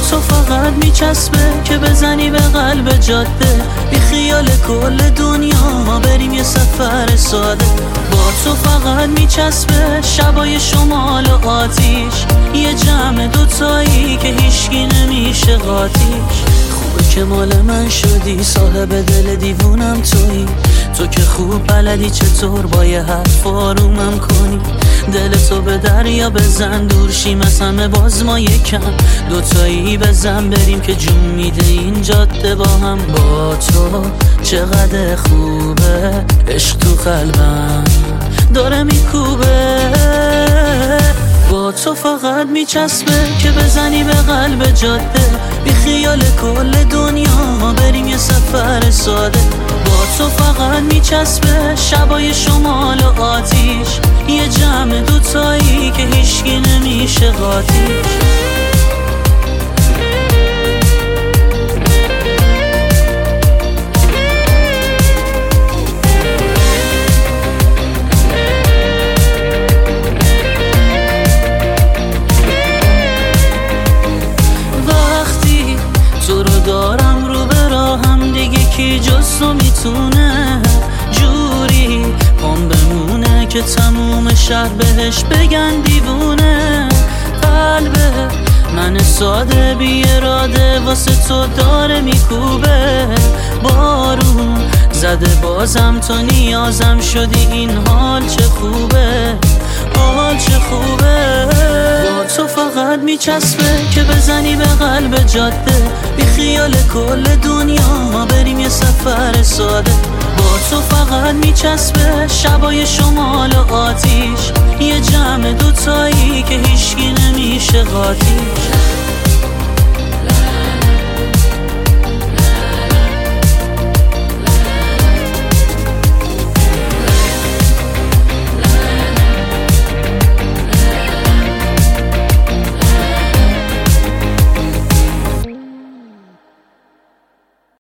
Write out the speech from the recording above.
تو فقط میچسبه که بزنی به قلب جاده، بی خیال کل دنیا ما بریم یه سفر ساده. با تو فقط میچسبه شبای شمال و آتیش، یه جمع دوتایی که هیچکی نمیشه قاطیش. خوبه که مال من شدی، صاحب دل دیوونم تویی، تو که خوب بلدی چطور با یه حرف آرومم کنی. دل تو به دریا بزن، دور شیم از همه باز ما یکم، دوتایی بزن بریم که جون میده این جاده با هم. با تو چقدر خوبه، عشق تو قلبم داره میکوبه. با تو فقط میچسبه که بزنی به قلب جاده، بی خیال کل دنیا بریم یه سفر ساده. با تو فقط میچسبه شبای شمال و آتیش، یه جمع دوتایی که هیچکی نمیشه قاطیش. دارم رو به راهم، دیگه کی جز تو میتونه جوری پام بمونه که تموم شهر بهش بگن دیوونه. قلبه من ساده بی اراده واسه تو داره میکوبه، بارون زده بازم تو نیازم شدی، این حال چه خوبه، حال چه خوبه. با تو فقط میچسبه که بزنی به قلب جاده، بی خیال کل دنیا ما بریم یه سفر ساده. با تو فقط میچسبه شبای شمال و آتیش، یه جمع دوتایی که هیچکی نمیشه قاطیش.